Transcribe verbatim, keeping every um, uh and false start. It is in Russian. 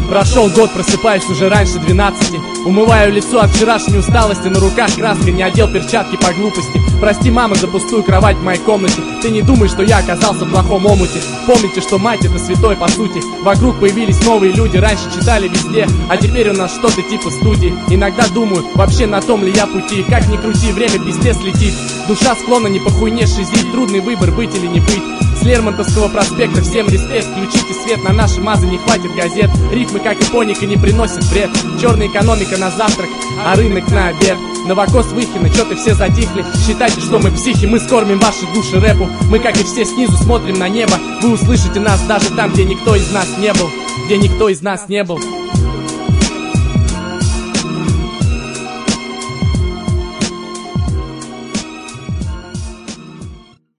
Прошел год, просыпаюсь уже раньше двенадцати. Умываю лицо от вчерашней усталости. На руках краска, не одел перчатки по глупости. Прости, мама, за пустую кровать в моей комнате. Ты не думай, что я оказался в плохом омуте. Помните, что мать это святой по сути. Вокруг появились новые люди, раньше читали везде, а теперь у нас что-то типа студии. Иногда думаю, вообще на том ли я пути. Как ни крути, время пиздец летит. Душа склонна не по хуйне шизить. Трудный выбор, быть или не быть. С Лермонтовского проспекта всем респект. Включите свет, на наши мазы не хватит газет. Рифмы, как ипоника, не приносят бред. Черная экономика на завтрак, а рынок на обед. Новокос Выхина, чё-то все затихли. Считайте, что мы психи, мы скормим ваши души рэпу. Мы, как и все, снизу смотрим на небо. Вы услышите нас даже там, где никто из нас не был. Где никто из нас не был.